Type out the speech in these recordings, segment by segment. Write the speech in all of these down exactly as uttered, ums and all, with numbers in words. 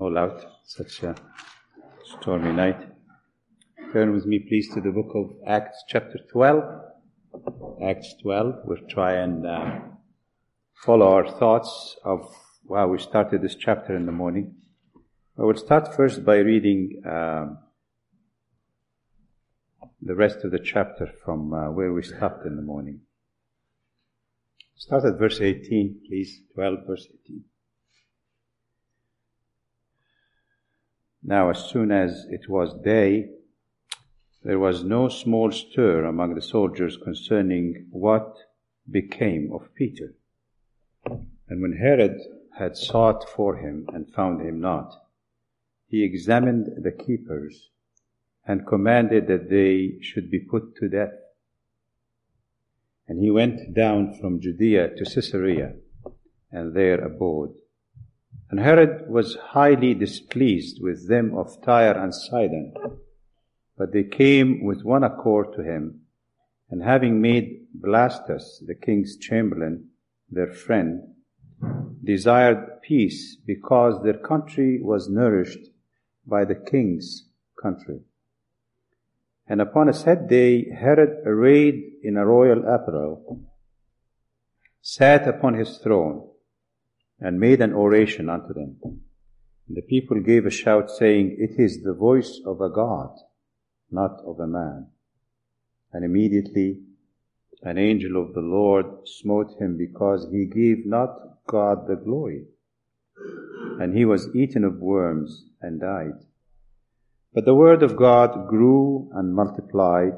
all out, such a stormy night. Turn with me, please, to the book of Acts, chapter twelve. Acts twelve. We'll try and uh, follow our thoughts of wow, we started this chapter in the morning. I will start first by reading um, the rest of the chapter from uh, where we stopped in the morning. Start at verse eighteen, please. twelve, verse eighteen. Now, as soon as it was day, there was no small stir among the soldiers concerning what became of Peter. And when Herod had sought for him and found him not, he examined the keepers and commanded that they should be put to death. And he went down from Judea to Caesarea, and there abode. And Herod was highly displeased with them of Tyre and Sidon. But they came with one accord to him, and having made Blastus, the king's chamberlain, their friend, desired peace, because their country was nourished by the king's country. And upon a set day, Herod, arrayed in a royal apparel, sat upon his throne, and made an oration unto them. And the people gave a shout, saying, It is the voice of a God, not of a man. And immediately an angel of the Lord smote him, because he gave not God the glory. And he was eaten of worms and died. But the word of God grew and multiplied,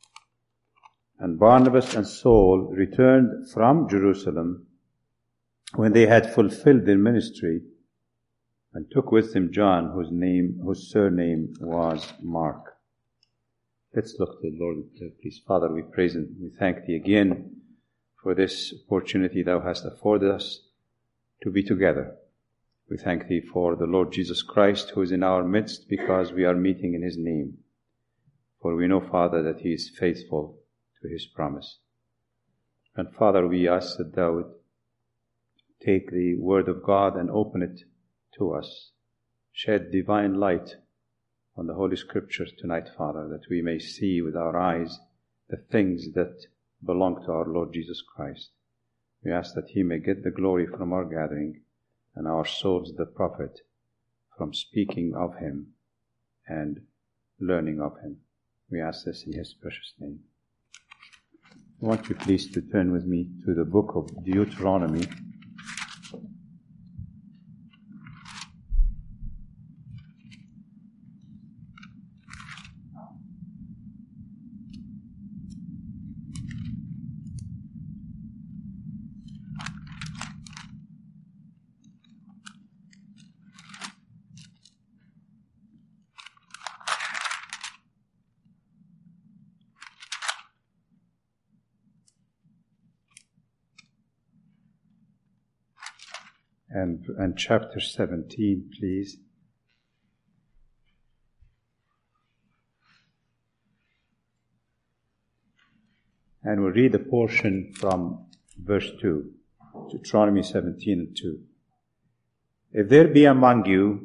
and Barnabas and Saul returned from Jerusalem when they had fulfilled their ministry, and took with them John, whose name, whose surname was Mark. Let's look to the Lord, please. Father, we praise and we thank Thee again for this opportunity Thou hast afforded us to be together. We thank Thee for the Lord Jesus Christ, who is in our midst, because we are meeting in His name. For we know, Father, that He is faithful to His promise. And Father, we ask that Thou would take the Word of God and open it to us. Shed divine light on the Holy Scriptures tonight, Father, that we may see with our eyes the things that belong to our Lord Jesus Christ. We ask that He may get the glory from our gathering, and our souls the profit from speaking of Him and learning of Him. We ask this in His precious name. I want you please to turn with me to the book of Deuteronomy. And, and chapter seventeen, please. And we'll read a portion from verse two, Deuteronomy seventeen and two. If there be among you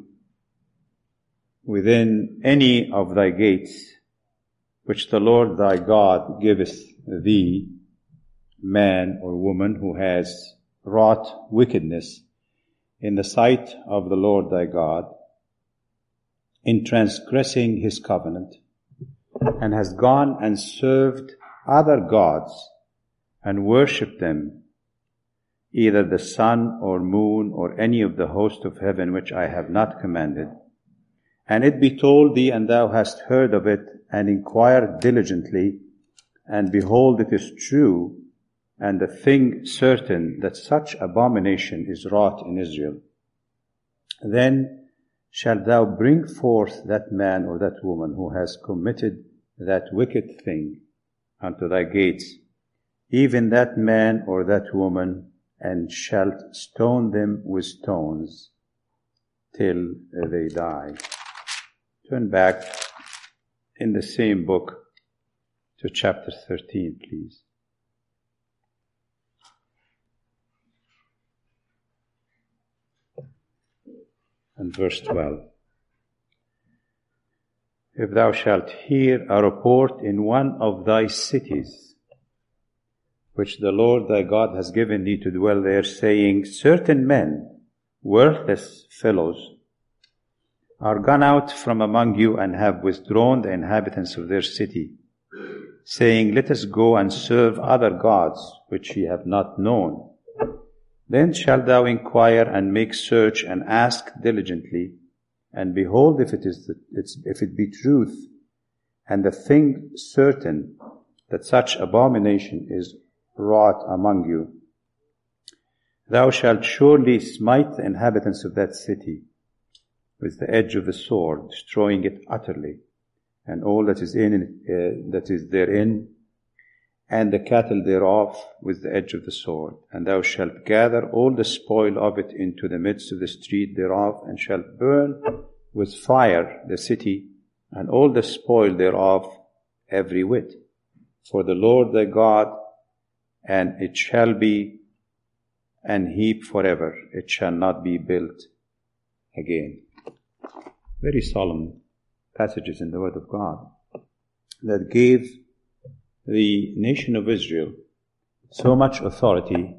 within any of thy gates, which the Lord thy God giveth thee, man or woman who has wrought wickedness in the sight of the Lord thy God, in transgressing His covenant, and has gone and served other gods, and worshipped them, either the sun or moon or any of the host of heaven which I have not commanded, and it be told thee, and thou hast heard of it, and inquired diligently, and behold, it is true, and a thing certain that such abomination is wrought in Israel, then shalt thou bring forth that man or that woman who has committed that wicked thing unto thy gates, even that man or that woman, and shalt stone them with stones till they die. Turn back in the same book to chapter thirteen, please. and verse twelve. If thou shalt hear a report in one of thy cities, which the Lord thy God has given thee to dwell there, saying, certain men, worthless fellows, are gone out from among you and have withdrawn the inhabitants of their city, saying, let us go and serve other gods which ye have not known. Then shalt thou inquire and make search and ask diligently, and behold, if it is the, if it be truth, and the thing certain that such abomination is wrought among you, thou shalt surely smite the inhabitants of that city with the edge of the sword, destroying it utterly, and all that is in it, uh, that is therein, and the cattle thereof with the edge of the sword. And thou shalt gather all the spoil of it into the midst of the street thereof, and shalt burn with fire the city, and all the spoil thereof every whit. For the Lord thy God, and it shall be an heap forever, it shall not be built again. Very solemn passages in the Word of God that gave the nation of Israel so much authority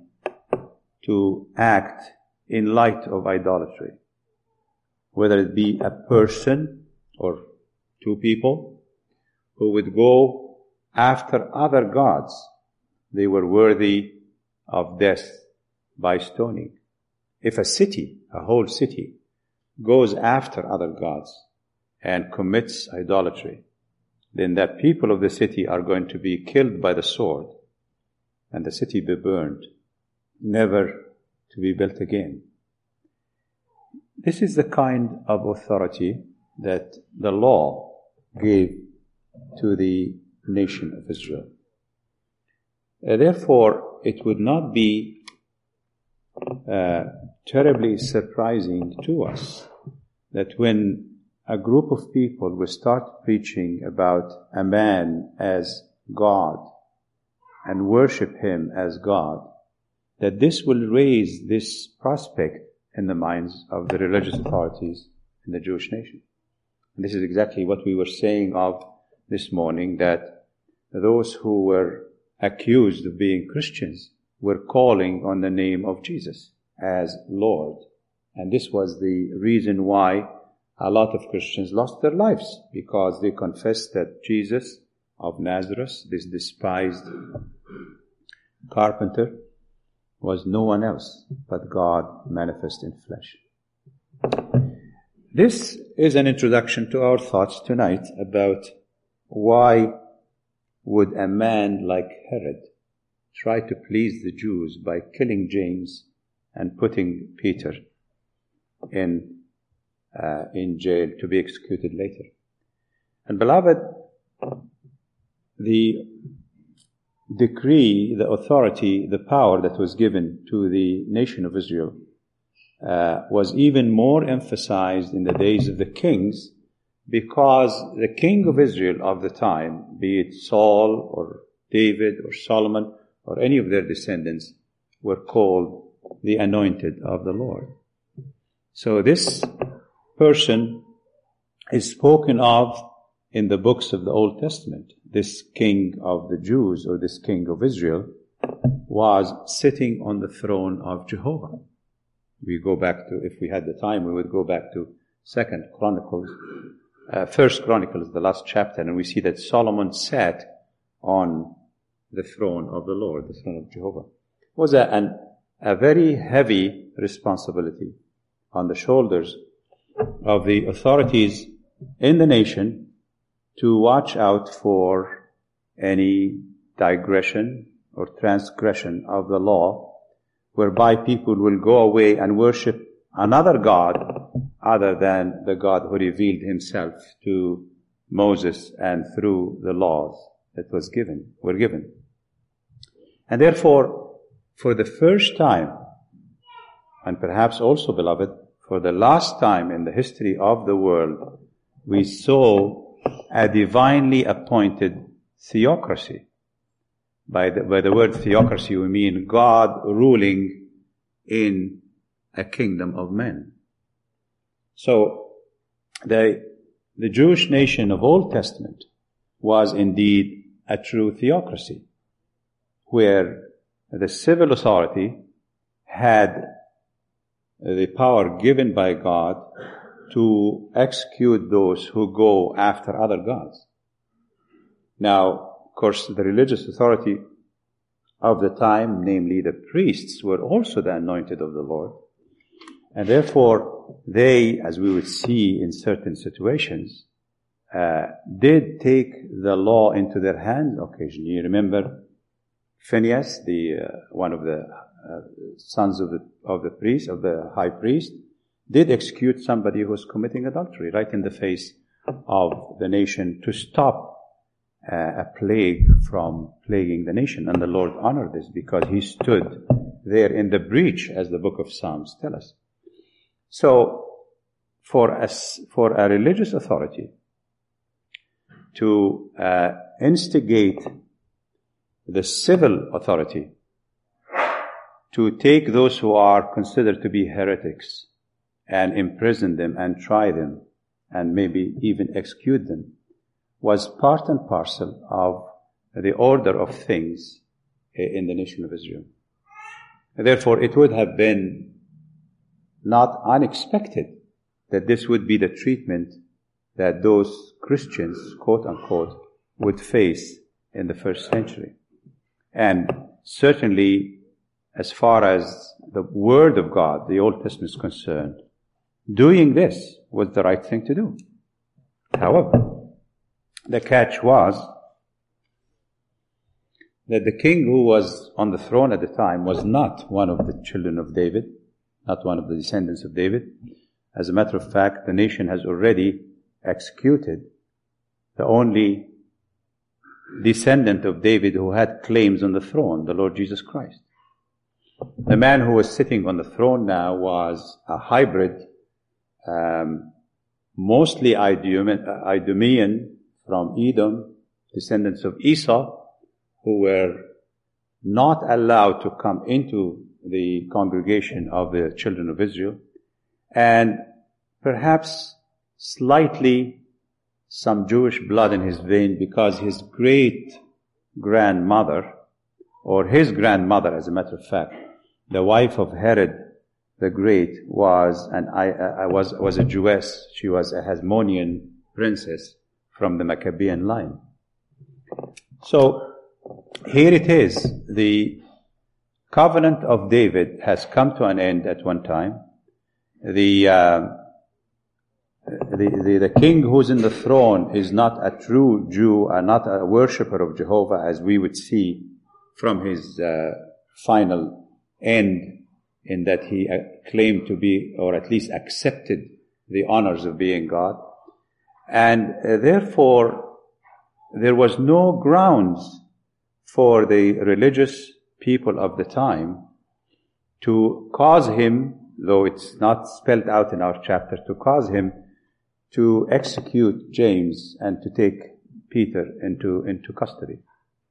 to act in light of idolatry, whether it be a person or two people who would go after other gods. They were worthy of death by stoning. If a city, a whole city, goes after other gods and commits idolatry, then that people of the city are going to be killed by the sword, and the city be burned, never to be built again. This is the kind of authority that the law gave to the nation of Israel. Uh, therefore, it would not be uh, terribly surprising to us that when a group of people will start preaching about a man as God and worship him as God, that this will raise this prospect in the minds of the religious authorities in the Jewish nation. And this is exactly what we were saying of this morning, that those who were accused of being Christians were calling on the name of Jesus as Lord. And this was the reason why a lot of Christians lost their lives, because they confessed that Jesus of Nazareth, this despised carpenter, was no one else but God manifest in flesh. This is an introduction to our thoughts tonight about why would a man like Herod try to please the Jews by killing James and putting Peter in uh, in jail to be executed later. And beloved, the decree, the authority, the power that was given to the nation of Israel uh, was even more emphasized in the days of the kings, because the king of Israel of the time, be it Saul or David or Solomon or any of their descendants, were called the anointed of the Lord. So this person is spoken of in the books of the Old Testament. This king of the Jews, or this king of Israel, was sitting on the throne of Jehovah. We go back to, if we had the time, we would go back to Second Chronicles, uh, First Chronicles, the last chapter, and we see that Solomon sat on the throne of the Lord, the throne of Jehovah. It was a, an, a very heavy responsibility on the shoulders of the authorities in the nation to watch out for any digression or transgression of the law, whereby people will go away and worship another God other than the God who revealed himself to Moses and through the laws that was given, were given. And therefore, for the first time, and perhaps also, beloved, for the last time in the history of the world, we saw a divinely appointed theocracy. By the, by the word theocracy, we mean God ruling in a kingdom of men. So the, the Jewish nation of Old Testament was indeed a true theocracy, where the civil authority had the power given by God to execute those who go after other gods. Now, of course, the religious authority of the time, namely the priests, were also the anointed of the Lord. And therefore, they, as we would see in certain situations, uh, did take the law into their hands occasionally. You remember Phinehas, the uh, one of the uh, sons of the of the priest, of the high priest, did execute somebody who was committing adultery right in the face of the nation to stop uh, a plague from plaguing the nation. And the Lord honored this because he stood there in the breach, as the book of Psalms tell us. So, for us, for a religious authority to uh, instigate the civil authority to take those who are considered to be heretics and imprison them and try them and maybe even execute them was part and parcel of the order of things in the nation of Israel. Therefore, it would have been not unexpected that this would be the treatment that those Christians, quote unquote, would face in the first century. And certainly, as far as the Word of God, the Old Testament, is concerned, doing this was the right thing to do. However, the catch was that the king who was on the throne at the time was not one of the children of David, not one of the descendants of David. As a matter of fact, the nation has already executed the only descendant of David who had claims on the throne, the Lord Jesus Christ. The man who was sitting on the throne now was a hybrid, um, mostly Idumean from Edom, descendants of Esau, who were not allowed to come into the congregation of the children of Israel, and perhaps slightly some Jewish blood in his vein because his great-grandmother, or his grandmother, as a matter of fact, the wife of Herod the Great, was an I, I was was a Jewess. She was a Hasmonean princess from the Maccabean line. So here it is. The covenant of David has come to an end at one time. The uh, The, the, the king who's in the throne is not a true Jew, and not a worshipper of Jehovah, as we would see from his uh, final end, in that he uh, claimed to be, or at least accepted, the honors of being God. And uh, therefore, there was no grounds for the religious people of the time to cause him, though it's not spelled out in our chapter, to cause him to execute James and to take Peter into, into custody.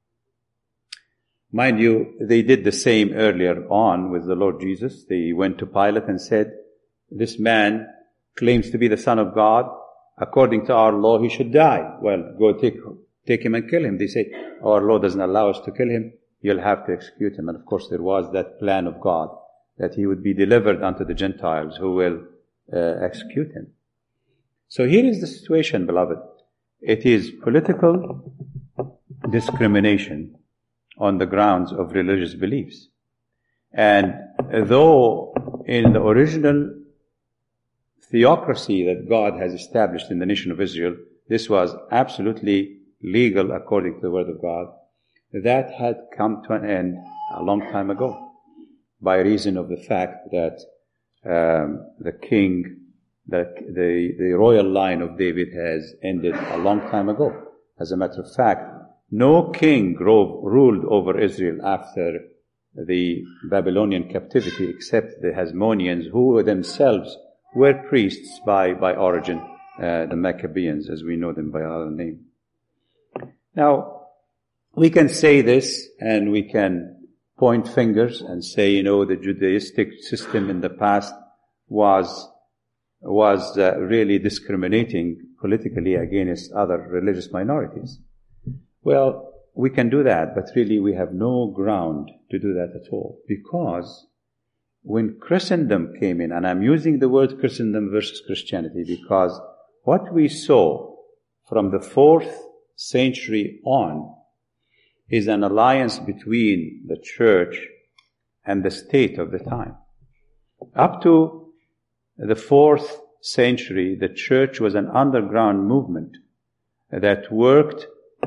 Mind you, they did the same earlier on with the Lord Jesus. They went to Pilate and said, this man claims to be the Son of God. According to our law, he should die. Well, go take, take him and kill him. They say, our law doesn't allow us to kill him. You'll have to execute him. And of course, there was that plan of God that he would be delivered unto the Gentiles who will uh, execute him. So here is the situation, beloved. It is political discrimination on the grounds of religious beliefs. And though in the original theocracy that God has established in the nation of Israel, this was absolutely legal according to the Word of God, that had come to an end a long time ago by reason of the fact that um, the king that the, the royal line of David has ended a long time ago. As a matter of fact, no king ruled over Israel after the Babylonian captivity except the Hasmoneans, who themselves were priests by, by origin, uh, the Maccabeans, as we know them by our name. Now, we can say this and we can point fingers and say, you know, the Judaistic system in the past was was uh, really discriminating politically against other religious minorities. Well, we can do that, but really we have no ground to do that at all. Because when Christendom came in, and I'm using the word Christendom versus Christianity because what we saw from the fourth century on is an alliance between the church and the state of the time. Up to the fourth century, the church was an underground movement that worked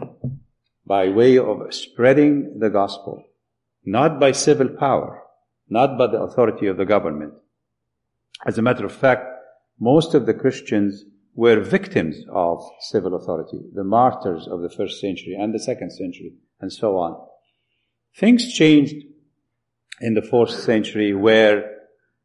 by way of spreading the gospel, not by civil power, not by the authority of the government. As a matter of fact, most of the Christians were victims of civil authority, the martyrs of the first century and the second century, and so on. Things changed in the fourth century where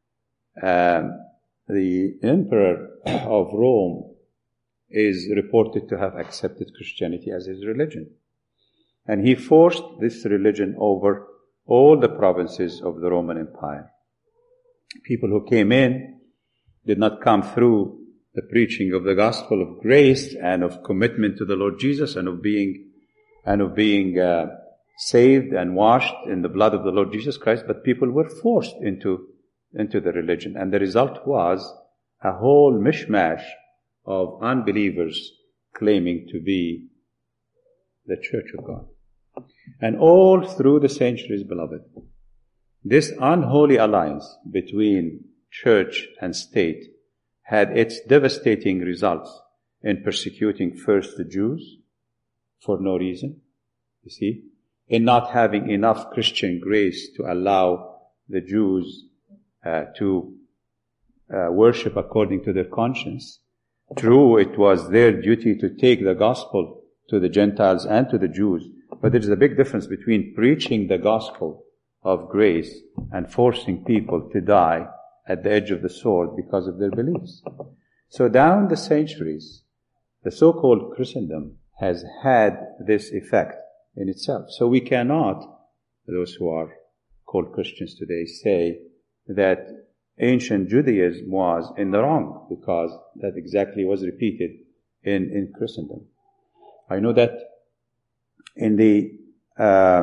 um, the emperor of Rome is reported to have accepted Christianity as his religion. And he forced this religion over all the provinces of the Roman Empire. People who came in did not come through the preaching of the gospel of grace and of commitment to the Lord Jesus and of being and of being uh, saved and washed in the blood of the Lord Jesus Christ, but people were forced into into the religion. And the result was a whole mishmash of unbelievers claiming to be the Church of God. And all through the centuries, beloved, this unholy alliance between church and state had its devastating results in persecuting first the Jews for no reason, you see, in not having enough Christian grace to allow the Jews uh, to uh, worship according to their conscience. True, it was their duty to take the gospel to the Gentiles and to the Jews, but there is a big difference between preaching the gospel of grace and forcing people to die at the edge of the sword because of their beliefs. So down the centuries, the so-called Christendom has had this effect in itself. So we cannot, those who are called Christians today, say that ancient Judaism was in the wrong, because that exactly was repeated in, in Christendom. I know that in the uh,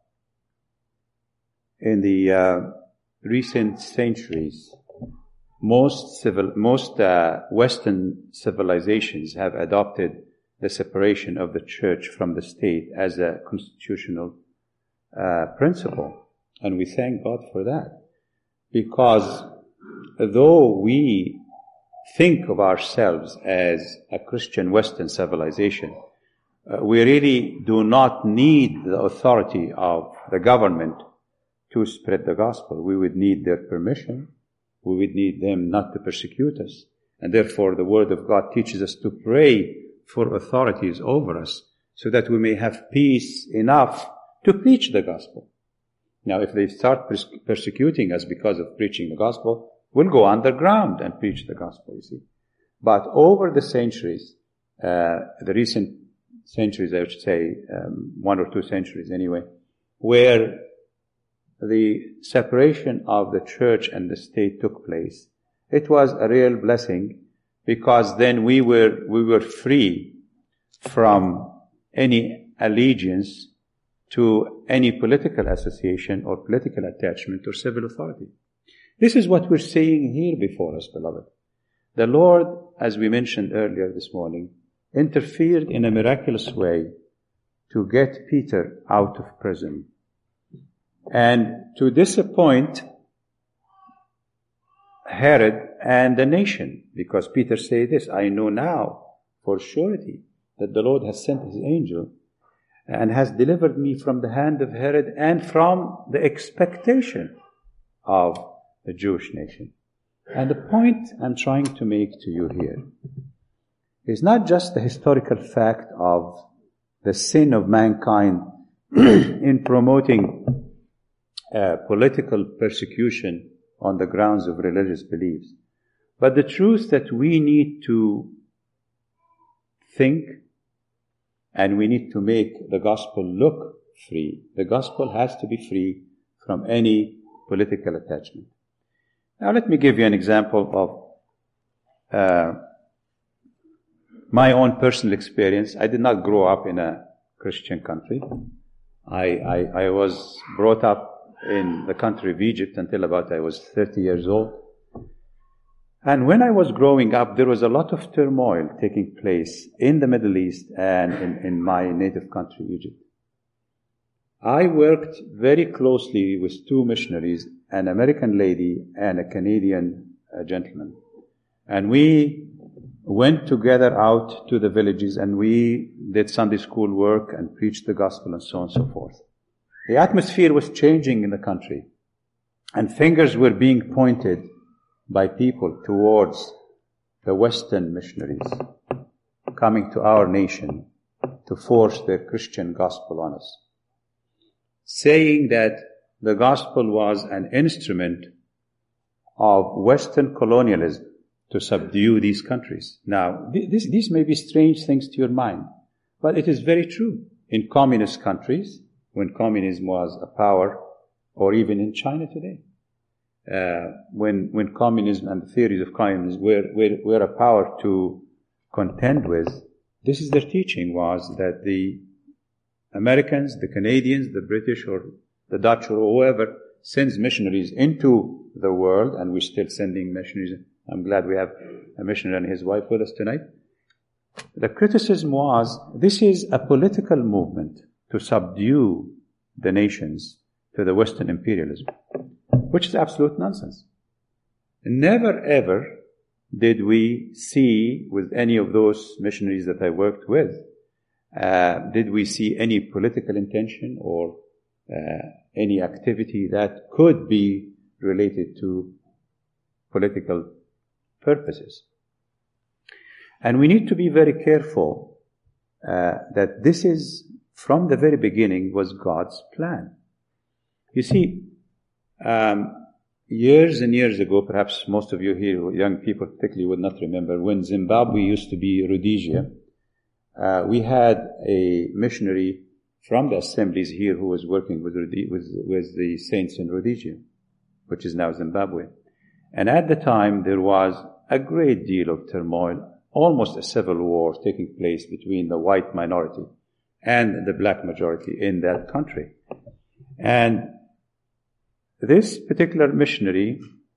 in the uh, recent centuries, most civil, most uh, Western civilizations have adopted the separation of the church from the state as a constitutional uh, principle, and we thank God for that, because though we think of ourselves as a Christian Western civilization, uh, we really do not need the authority of the government to spread the gospel. We would need their permission. We would need them not to persecute us. And therefore the Word of God teaches us to pray for authorities over us so that we may have peace enough to preach the gospel. Now, if they start pers- persecuting us because of preaching the gospel, we'll go underground and preach the gospel, you see. But over the centuries, uh, the recent centuries, I should say, um, one or two centuries anyway, where the separation of the church and the state took place, it was a real blessing, because then we were we were free from any allegiance to any political association or political attachment or civil authority. This is what we're seeing here before us, beloved. The Lord, as we mentioned earlier this morning, interfered in a miraculous way to get Peter out of prison and to disappoint Herod and the nation, because Peter said this, I know now for surety that the Lord has sent his angel and has delivered me from the hand of Herod and from the expectation of the Jewish nation. And the point I'm trying to make to you here is not just the historical fact of the sin of mankind in promoting uh, political persecution on the grounds of religious beliefs, but the truth that we need to think and we need to make the gospel look free. The gospel has to be free from any political attachment. Now let me give you an example uh, my own personal experience, I did not grow up in a Christian country. I, I, I was brought up in the country of Egypt until about I was thirty years old. And when I was growing up, there was a lot of turmoil taking place in the Middle East and in, in my native country, Egypt. I worked very closely with two missionaries, an American lady and a Canadian uh, gentleman. And we went together out to the villages and we did Sunday school work and preached the gospel and so on and so forth. The atmosphere was changing in the country and fingers were being pointed by people towards the Western missionaries coming to our nation to force their Christian gospel on us, saying that the gospel was an instrument of Western colonialism to subdue these countries. Now, this, these may be strange things to your mind, but it is very true. In communist countries, when communism was a power, or even in China today, uh, when when communism and the theories of communism were, were, were a power to contend with, this is their teaching, was that the Americans, the Canadians, the British, or the Dutch, or whoever sends missionaries into the world, and we're still sending missionaries. I'm glad we have a missionary and his wife with us tonight. The criticism was, this is a political movement to subdue the nations to the Western imperialism, which is absolute nonsense. Never ever did we see with any of those missionaries that I worked with, uh, did we see any political intention or uh, any activity that could be related to political purposes. And we need to be very careful uh, that this is, from the very beginning, was God's plan. You see, um, years and years ago, perhaps most of you here, young people particularly, would not remember, when Zimbabwe used to be Rhodesia, uh, we had a missionary from the assemblies here who was working with, with, with the saints in Rhodesia, which is now Zimbabwe. And at the time, there was a great deal of turmoil, almost a civil war taking place between the white minority and the black majority in that country. And this particular missionary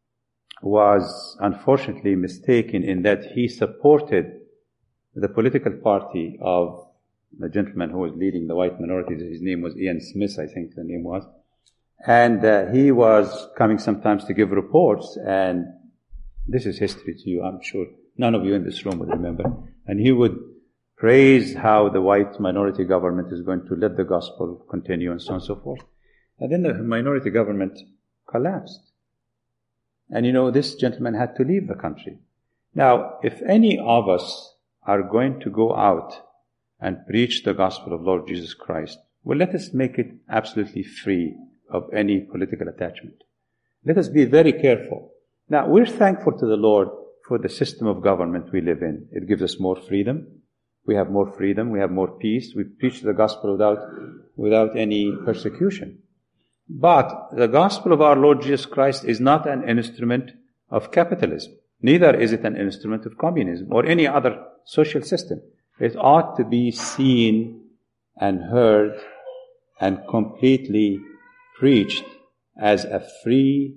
was unfortunately mistaken in that he supported the political party of the gentleman who was leading the white minority. His name was Ian Smith, I think the name was. And uh, he was coming sometimes to give reports, and this is history to you, I'm sure none of you in this room would remember. And he would praise how the white minority government is going to let the gospel continue and so on and so forth. And then the minority government collapsed. And you know, this gentleman had to leave the country. Now, if any of us are going to go out and preach the gospel of Lord Jesus Christ, well, let us make it absolutely free of any political attachment. Let us be very careful. Now, we're thankful to the Lord for the system of government we live in. It gives us more freedom. We have more freedom. We have more peace. We preach the gospel without, without any persecution. But the gospel of our Lord Jesus Christ is not an instrument of capitalism. Neither is it an instrument of communism or any other social system. It ought to be seen and heard and completely preached as a free,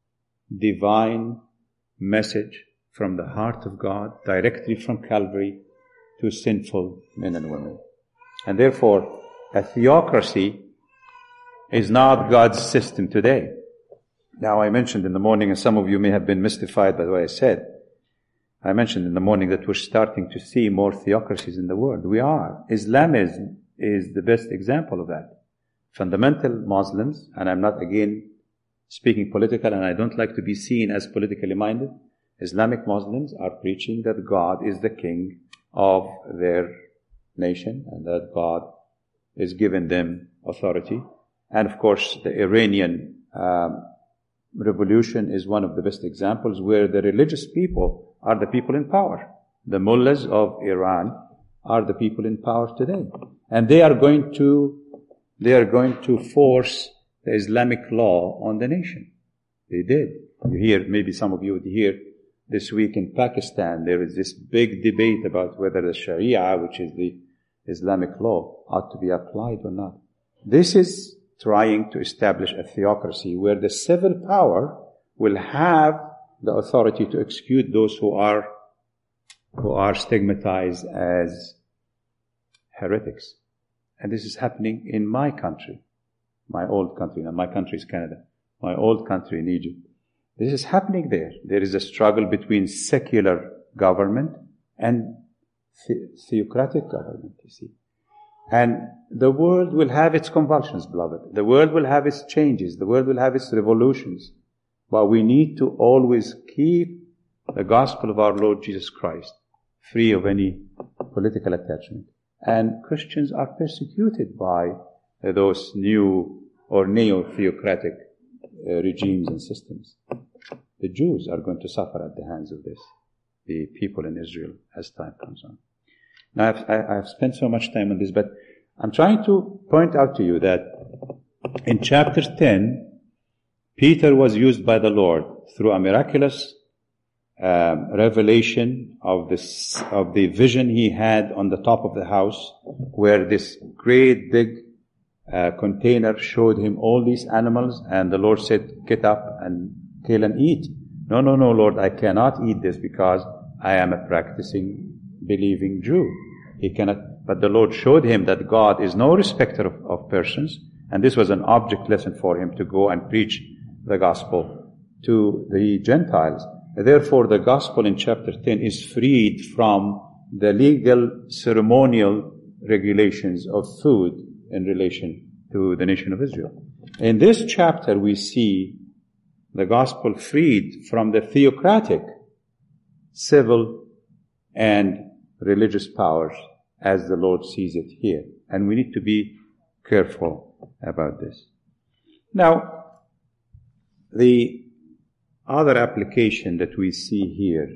divine message from the heart of God, directly from Calvary to sinful men and women. And therefore, a theocracy is not God's system today. Now, I mentioned in the morning, and some of you may have been mystified by what I said, I mentioned in the morning that we're starting to see more theocracies in the world. We are. Islamism is the best example of that. Fundamental Muslims, and I'm not again speaking political, and I don't like to be seen as politically minded, Islamic Muslims are preaching that God is the king of their nation and that God is giving them authority. And of course, the Iranian um, revolution is one of the best examples where the religious people are the people in power. The mullahs of Iran are the people in power today. And they are going to, they are going to force the Islamic law on the nation. They did. You hear, maybe some of you would hear this week in Pakistan, there is this big debate about whether the Sharia, which is the Islamic law, ought to be applied or not. This is trying to establish a theocracy where the civil power will have the authority to execute those who are who are stigmatized as heretics. And this is happening in my country, my old country. Now, my country is Canada. My old country in Egypt. This is happening there. There is a struggle between secular government and the- theocratic government, you see. And the world will have its convulsions, beloved. The world will have its changes. The world will have its revolutions. But we need to always keep the gospel of our Lord Jesus Christ free of any political attachment. And Christians are persecuted by uh, those new or neo-theocratic uh, regimes and systems. The Jews are going to suffer at the hands of this, the people in Israel, as time comes on. Now, I've, I, I've spent so much time on this, but I'm trying to point out to you that in chapter ten, Peter was used by the Lord through a miraculous um, revelation of this, of the vision he had on the top of the house, where this great big uh, container showed him all these animals, and the Lord said, "Get up and kill and eat." No, no, no, Lord, I cannot eat this because I am a practicing, believing Jew. He cannot. But the Lord showed him that God is no respecter of, of persons, and this was an object lesson for him to go and preach the gospel to the Gentiles. Therefore, the gospel in chapter ten is freed from the legal ceremonial regulations of food in relation to the nation of Israel. In this chapter, we see the gospel freed from the theocratic, civil, and religious powers as the Lord sees it here. And we need to be careful about this. Now, the other application that we see here,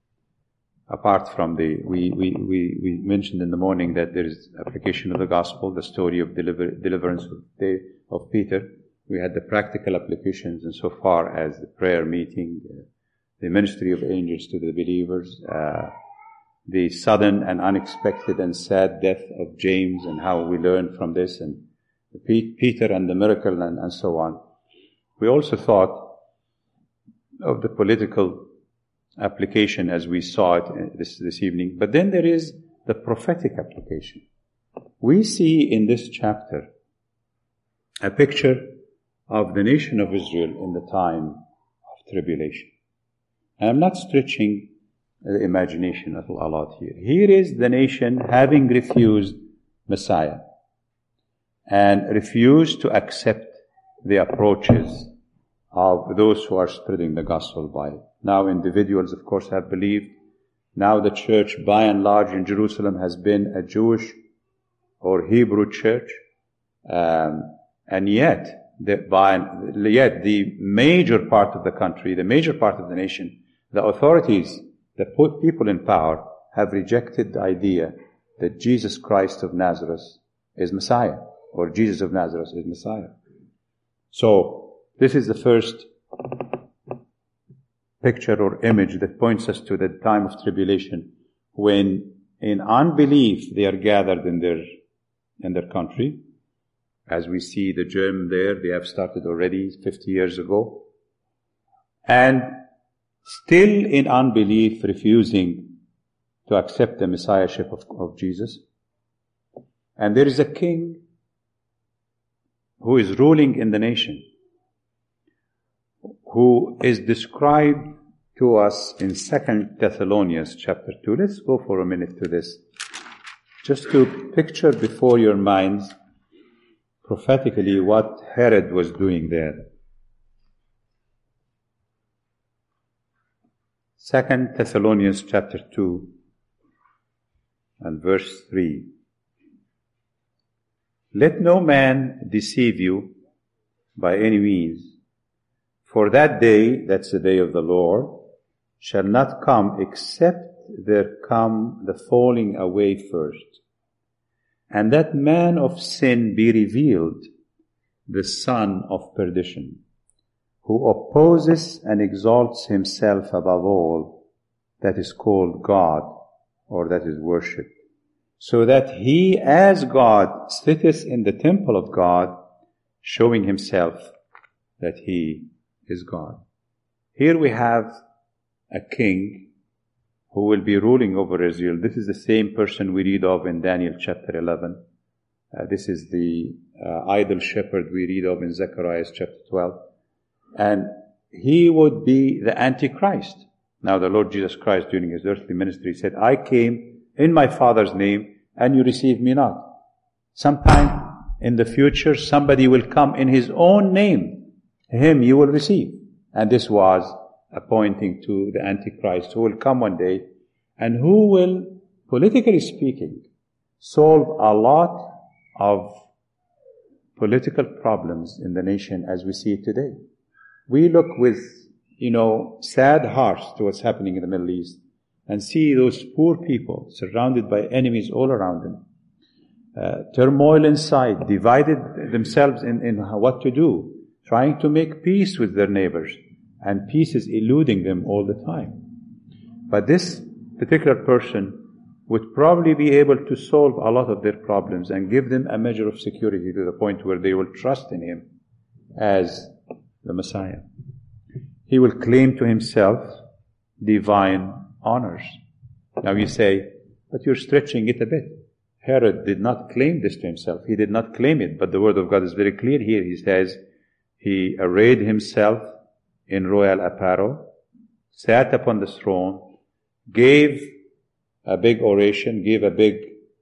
apart from the, we, we, we, we mentioned in the morning that there is application of the gospel, the story of deliver, deliverance of, the, of Peter. We had the practical applications insofar as the prayer meeting, uh, the ministry of angels to the believers, uh, the sudden and unexpected and sad death of James and how we learn from this, and Peter and the miracle and, and so on. We also thought of the political application as we saw it this, this evening. But then there is the prophetic application. We see in this chapter a picture of the nation of Israel in the time of tribulation. And I'm not stretching the imagination a lot here. Here is the nation having refused Messiah and refused to accept the approaches of those who are spreading the gospel by. Now individuals, of course, have believed. Now the church, by and large, in Jerusalem has been a Jewish or Hebrew church. Um, and yet, the, by, yet the major part of the country, the major part of the nation, the authorities, the people in power have rejected the idea that Jesus Christ of Nazareth is Messiah, or Jesus of Nazareth is Messiah. So, this is the first picture or image that points us to the time of tribulation, when in unbelief they are gathered in their in their country. As we see the germ there, they have started already fifty years ago. And still in unbelief, refusing to accept the messiahship of, of Jesus. And there is a king who is ruling in the nation, who is described to us in Second Thessalonians chapter two. Let's go for a minute to this, just to picture before your minds prophetically what Herod was doing there. Second Thessalonians chapter two and verse three. Let no man deceive you by any means, for that day, that's the day of the Lord, shall not come except there come the falling away first, and that man of sin be revealed, the son of perdition, who opposes and exalts himself above all, that is called God, or that is worshipped. So that he, as God, sitteth in the temple of God, showing himself that he is God. Here we have a king who will be ruling over Israel. This is the same person we read of in Daniel chapter eleven. Uh, this is the uh, idol shepherd we read of in Zechariah chapter twelve. And he would be the Antichrist. Now the Lord Jesus Christ, during his earthly ministry, said, I came in my Father's name, and you received me not. Sometime in the future, somebody will come in his own name. Him you will receive. And this was pointing to the Antichrist, who will come one day, and who will, politically speaking, solve a lot of political problems in the nation as we see it today. We look with, you know, sad hearts to what's happening in the Middle East and see those poor people surrounded by enemies all around them. Uh, turmoil inside, divided themselves in, in what to do, trying to make peace with their neighbors, and peace is eluding them all the time. But this particular person would probably be able to solve a lot of their problems and give them a measure of security to the point where they will trust in him as the Messiah. He will claim to himself divine honors. Now you say, but you're stretching it a bit. Herod did not claim this to himself. He did not claim it, but the word of God is very clear here. He says, he arrayed himself in royal apparel, sat upon the throne, gave a big oration, gave a big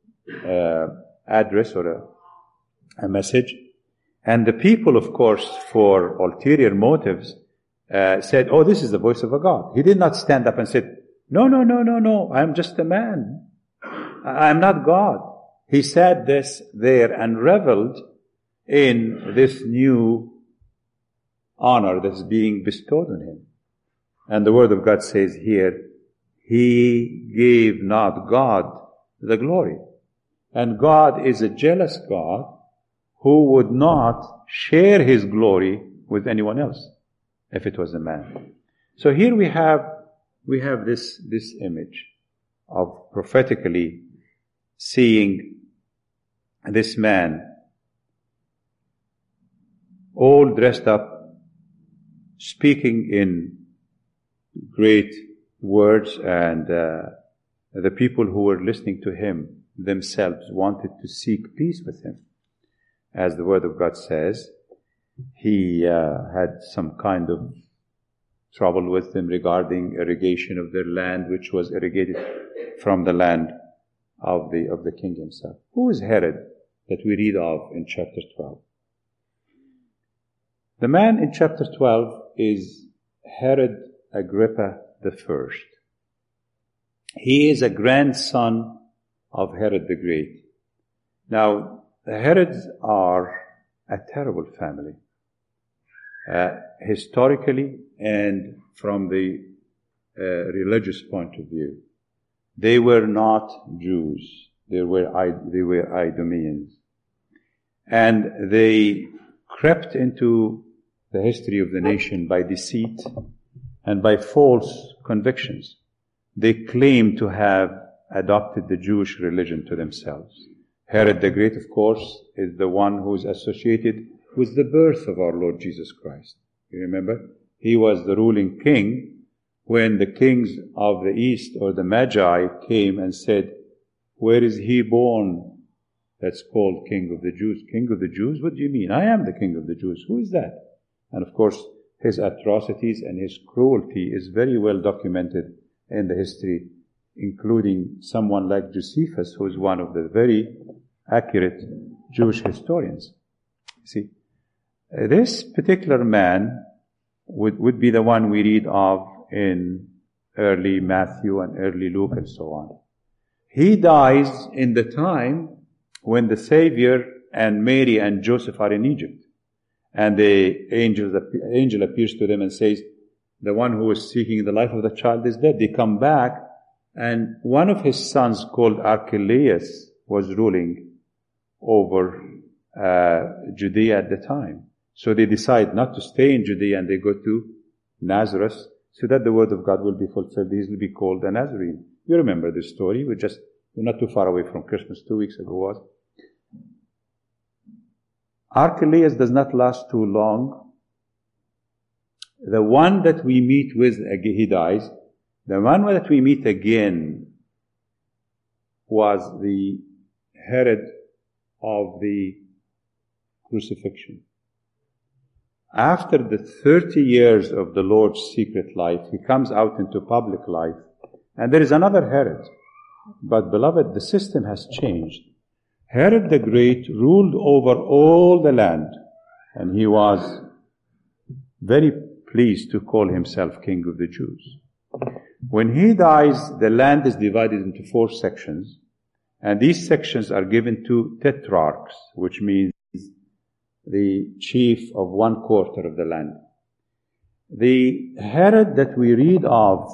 uh, address or a, a message. And the people, of course, for ulterior motives, uh, said, oh, this is the voice of a God. He did not stand up and said, no, no, no, no, no, I'm just a man. I'm not God. He said this there and reveled in this new honor that's being bestowed on him. And the word of God says here, he gave not God the glory. And God is a jealous God who would not share his glory with anyone else if it was a man. So here we have we have this this image of prophetically seeing this man all dressed up, speaking in great words, and uh, the people who were listening to him themselves wanted to seek peace with him. As the word of God says, he uh, had some kind of trouble with them regarding irrigation of their land, which was irrigated from the land of the of the king himself. Who is Herod that we read of in chapter twelve? The man in chapter twelve is Herod Agrippa the First. He is a grandson of Herod the Great. Now, the Herods are a terrible family, uh, historically and from the uh, religious point of view. They were not Jews. They were they were Idumeans, and they crept into the history of the nation by deceit and by false convictions. They claim to have adopted the Jewish religion to themselves. Herod the Great, of course, is the one who is associated with the birth of our Lord Jesus Christ. You remember? He was the ruling king when the kings of the east, or the Magi, came and said, where is he born that's called King of the Jews? King of the Jews? What do you mean? I am the King of the Jews. Who is that? And of course, his atrocities and his cruelty is very well documented in the history, including someone like Josephus, who is one of the very accurate Jewish historians. See, this particular man would, would be the one we read of in early Matthew and early Luke and so on. He dies in the time when the Savior and Mary and Joseph are in Egypt. And the angel, the angel appears to them and says, the one who was seeking the life of the child is dead. They come back, and one of his sons, called Archelaus, was ruling over uh, Judea at the time. So they decide not to stay in Judea, and they go to Nazareth, so that the word of God will be fulfilled. He will be called a Nazarene. You remember this story. We just, we're not too far away from Christmas, two weeks ago was. Archelaus does not last too long. The one that we meet with, he dies. The one that we meet again was the Herod of the crucifixion. After the thirty years of the Lord's secret life, he comes out into public life. And there is another Herod. But beloved, the system has changed. Herod the Great ruled over all the land. And he was very pleased to call himself King of the Jews. When he dies, the land is divided into four sections. And these sections are given to tetrarchs, which means the chief of one quarter of the land. The Herod that we read of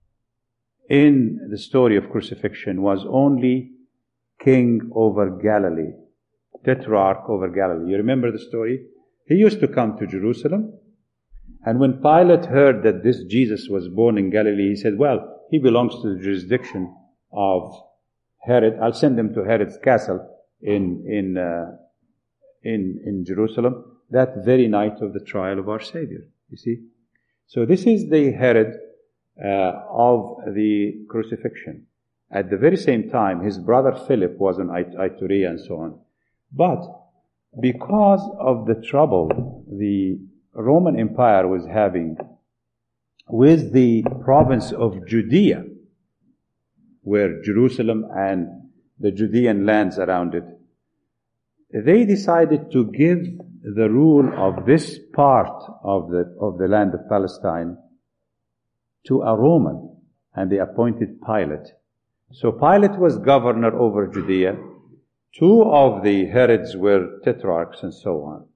in the story of crucifixion was only king over Galilee, tetrarch over Galilee. You remember the story? He used to come to Jerusalem, and when Pilate heard that this Jesus was born in Galilee, he said, well, he belongs to the jurisdiction of Herod. I'll send him to Herod's castle in in uh, in in Jerusalem that very night of the trial of our Savior. You see, so this is the Herod uh, of the crucifixion. At the very same time, his brother Philip was in Iturea and so on. But because of the trouble the Roman Empire was having with the province of Judea, where Jerusalem and the Judean lands around it, they decided to give the rule of this part of the of the land of Palestine to a Roman, and they appointed Pilate. So Pilate was governor over Judea. Two of the Herods were tetrarchs and so on.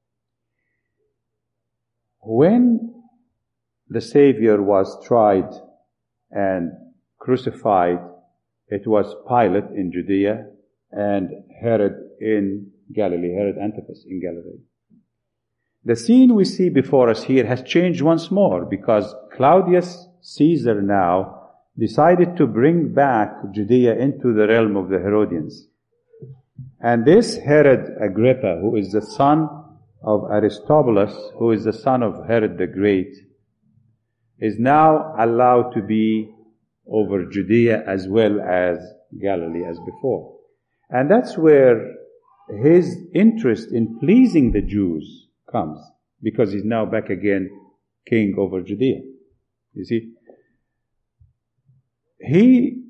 When the Savior was tried and crucified, it was Pilate in Judea and Herod in Galilee, Herod Antipas in Galilee. The scene we see before us here has changed once more because Claudius Caesar now decided to bring back Judea into the realm of the Herodians. And this Herod Agrippa, who is the son of Aristobulus, who is the son of Herod the Great, is now allowed to be over Judea as well as Galilee as before. And that's where his interest in pleasing the Jews comes, because he's now back again king over Judea. You see? He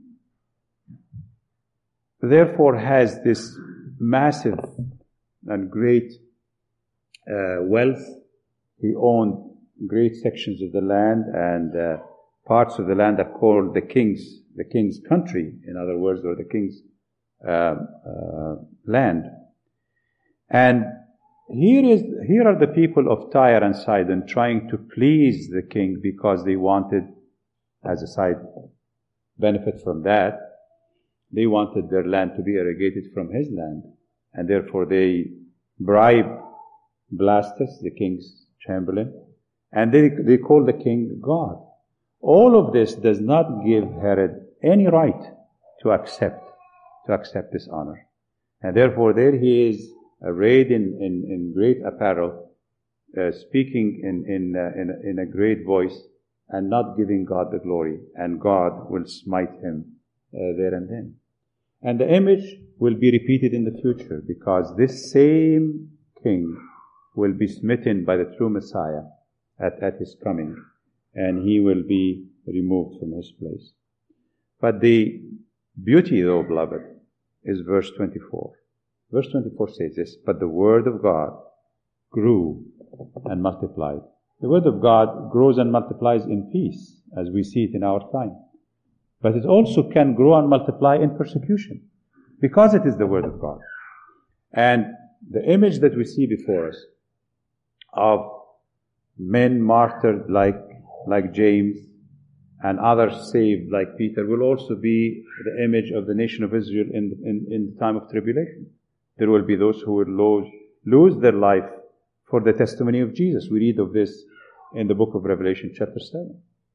therefore has this massive and great uh, wealth. He owned great sections of the land, and uh, parts of the land are called the king's, the king's country, in other words, or the king's uh, uh, land. And here is here are the people of Tyre and Sidon trying to please the king because they wanted, as a side benefit from that, they wanted their land to be irrigated from his land. And therefore they bribed Blastus, the king's chamberlain, and they, they called the king God. All of this does not give Herod any right to accept, to accept this honor. And therefore there he is, arrayed in, in, in great apparel, uh, speaking in, in, uh, in, in a great voice, and not giving God the glory. And God will smite him uh, there and then. And the image will be repeated in the future, because this same king will be smitten by the true Messiah at, at his coming, and he will be removed from his place. But the beauty, though, beloved, is verse twenty-four. Verse twenty-four says this, but the word of God grew and multiplied. The word of God grows and multiplies in peace, as we see it in our time. But it also can grow and multiply in persecution, because it is the word of God. And the image that we see before us of men martyred like, like James, and others saved like Peter, will also be the image of the nation of Israel in, in, in the time of tribulation. There will be those who will lose, lose their life for the testimony of Jesus. We read of this in the book of Revelation chapter seven.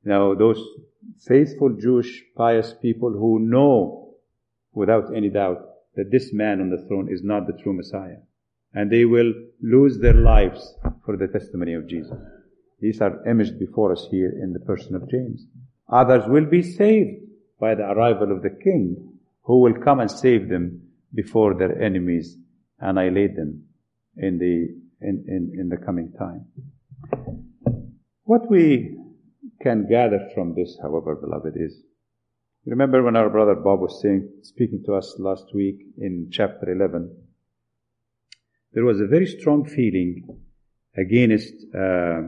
Now, those faithful Jewish pious people who know without any doubt that this man on the throne is not the true Messiah. And they will lose their lives for the testimony of Jesus. These are imaged before us here in the person of James. Others will be saved by the arrival of the King, who will come and save them before their enemies annihilate them in the in, in, in the coming time. What we can gather from this, however, beloved, is, remember when our brother Bob was saying, speaking to us last week in chapter eleven, there was a very strong feeling against uh,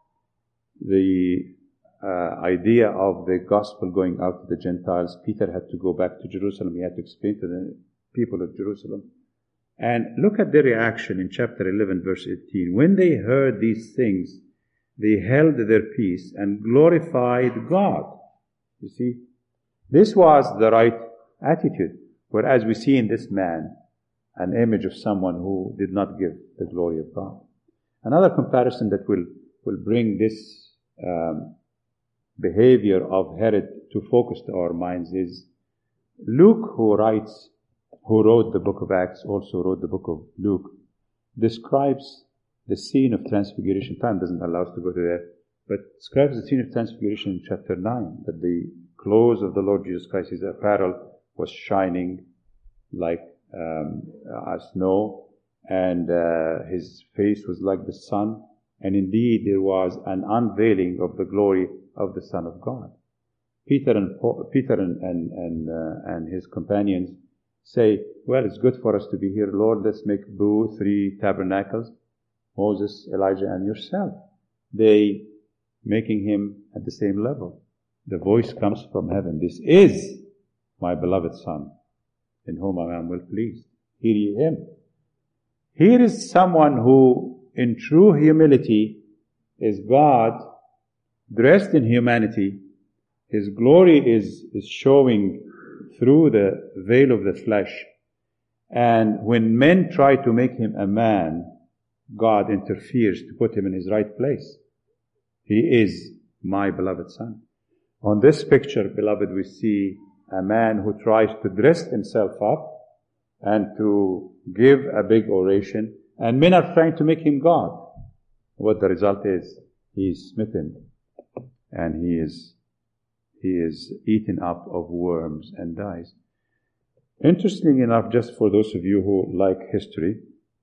the uh, idea of the gospel going out to the Gentiles. Peter had to go back to Jerusalem. He had to explain to the people of Jerusalem. And look at their reaction in chapter eleven, verse eighteen. When they heard these things, they held their peace and glorified God. You see, this was the right attitude. Whereas we see in this man an image of someone who did not give the glory of God. Another comparison that will, will bring this um, behavior of Herod to focus to our minds is Luke, who writes, who wrote the book of Acts, also wrote the book of Luke, describes the scene of transfiguration. Time doesn't allow us to go to there, but describes the scene of transfiguration in chapter nine, that the clothes of the Lord Jesus Christ, his apparel, was shining like um, uh, snow, and uh, his face was like the sun, and indeed there was an unveiling of the glory of the Son of God. Peter and Paul, Peter and and and, uh, and his companions say, "Well, it's good for us to be here, Lord. Let's make boo three tabernacles: Moses, Elijah, and yourself." They making him at the same level. The voice comes from heaven. "This is my beloved Son, in whom I am well pleased. Hear ye him." Here is someone who, in true humility, is God dressed in humanity. His glory is, is showing through the veil of the flesh. And when men try to make him a man, God interferes to put him in his right place. He is my beloved Son. On this picture, beloved, we see a man who tries to dress himself up and to give a big oration, and men are trying to make him God. What the result is, he is smitten, and he is he is eaten up of worms and dies. Interestingly enough, just for those of you who like history,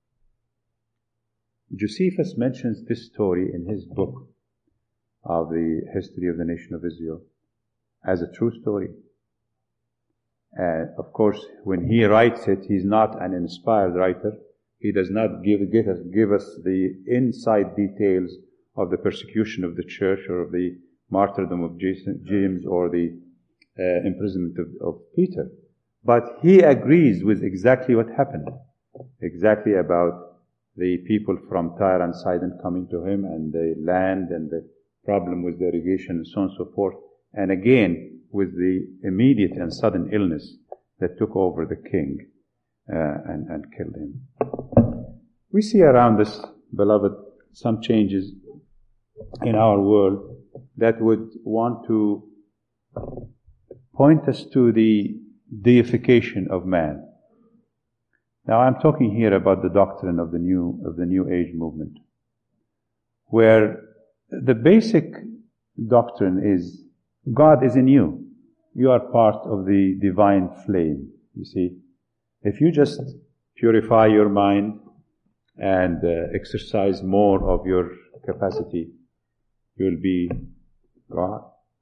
Josephus mentions this story in his book of the history of the nation of Israel as a true story. And of course, when he writes it, he's not an inspired writer. He does not give, give, us, give us the inside details of the persecution of the church or of the martyrdom of James or the uh, imprisonment of, of Peter. But he agrees with exactly what happened. Exactly about the people from Tyre and Sidon coming to him, and the land and the problem with the irrigation and so on and so forth. And again, with the immediate and sudden illness that took over the king uh, and, and killed him. We see around us, beloved, some changes in our world that would want to point us to the deification of man. Now, I'm talking here about the doctrine of the new of the New Age movement, where the basic doctrine is God is in you. You are part of the divine flame, you see. If you just purify your mind and uh, exercise more of your capacity, you'll be God.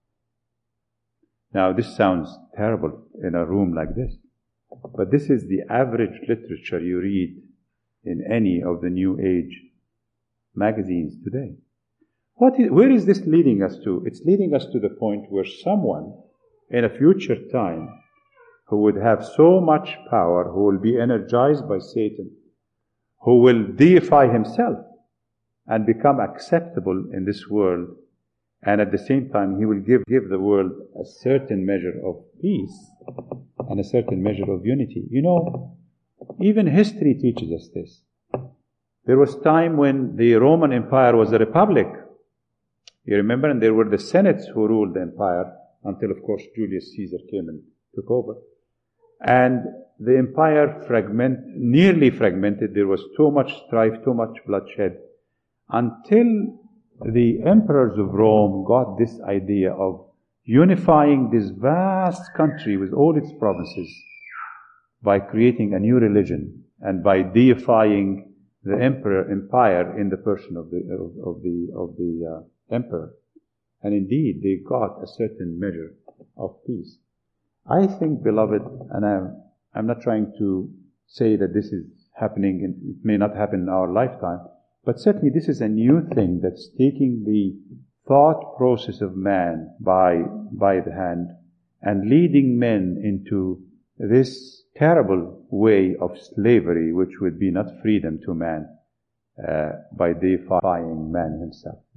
Now, this sounds terrible in a room like this, but this is the average literature you read in any of the New Age magazines today. What is, where is this leading us to? It's leading us to the point where someone in a future time who would have so much power, who will be energized by Satan, who will deify himself and become acceptable in this world, and at the same time he will give, give the world a certain measure of peace and a certain measure of unity. You know, even history teaches us this. There was time when the Roman Empire was a republic, You remember? And there were the senates who ruled the empire until, of course, Julius Caesar came and took over. And the empire fragment, nearly fragmented. There was too much strife, too much bloodshed, until the emperors of Rome got this idea of unifying this vast country with all its provinces by creating a new religion and by deifying the emperor empire in the person of the of, of the of the uh, emperor. And indeed, they got a certain measure of peace. I think, beloved, and I'm, I'm not trying to say that this is happening, and it may not happen in our lifetime, but certainly this is a new thing that's taking the thought process of man by, by the hand and leading men into this terrible way of slavery, which would be not freedom to man, uh, by deifying man himself.